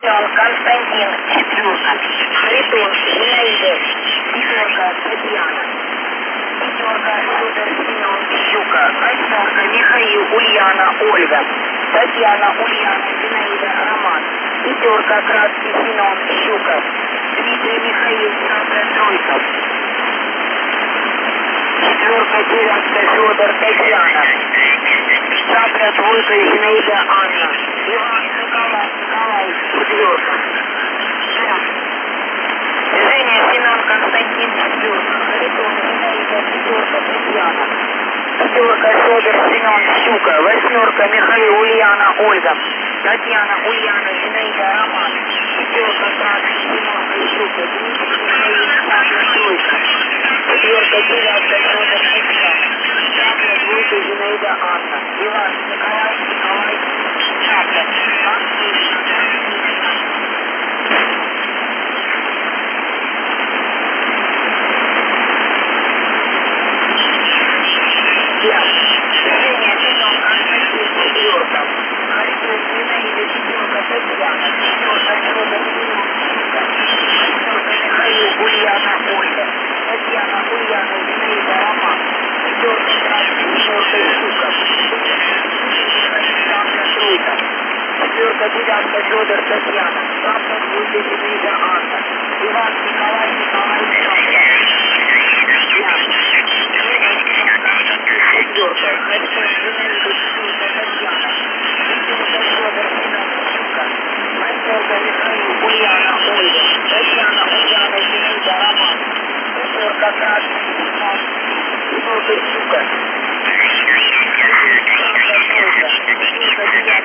Константин, четверка. Харитон, Зинаида, пятерка, Татьяна. Пятерка, Федор, Семен, Щука. Восьмерка, Михаил, Ульяна, Ольга. Татьяна, Ульяна, Зинаида, Роман. Пятерка, Краски, Семен, Щука. Дмитрий, Михаил, Сандра, Тройка. Четверка, девятка, Федор, Татьяна. Сандра, двойка, Зинаида, Анна. Иван, Николай, четверка. Женя, Семен, Константин, четверка. Харитон, Зинаида, пятерка, Татьяна. Пятерка, Федор, Семен, Щука. Восьмерка, Михаил, Ульяна, Ольга. Татьяна, Ульяна, Зинаида, Роман. Пятерка, Краски, Семен, Щука. Дмитрий, Михаил, Сандра, тройка. Четверка, девятка, Федор, Татьяна. Сандра, двойка, Зинаида, Анна. Иван, Николай, Сандра. Женя, Семен, Константин, четверка. Харитон, Зинаида, пятерка, Татьяна. Пятерка, Федор, Семен, Щука. Восьмерка, Михаил, Ульяна, Ольга. Татьяна, Ульяна, Зинаида, Роман. Пятерка, Краски, Щука. Сандра, тройка. Четверка, девятка, Федор, Татьяна. Сандра, двойка, Зинаида, Анна. Иван, Николай, Сандра. Четверка, Харитон, Зинаида, пятерка, Татьяна. Пятерка, Федор, Семен, Щука. Восьмерка, Михаил, Ульяна, Ольга. Татьяна, Ульяна, Зинаида, Роман. Пятерка, Краски, Семен, Щука. Четверка, девятка,